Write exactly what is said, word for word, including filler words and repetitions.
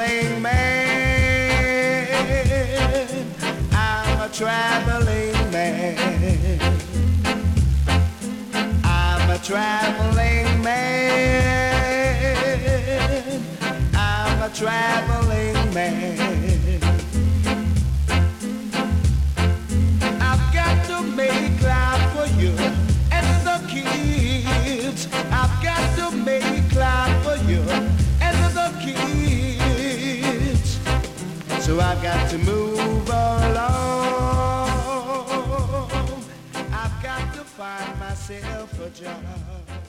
traveling man. I'm a traveling man. I'm a traveling man. I'm a traveling man. I've got to make life for you and the kids. I've got to make life for you and the kids. So I've got to move along. I've got to find myself a job.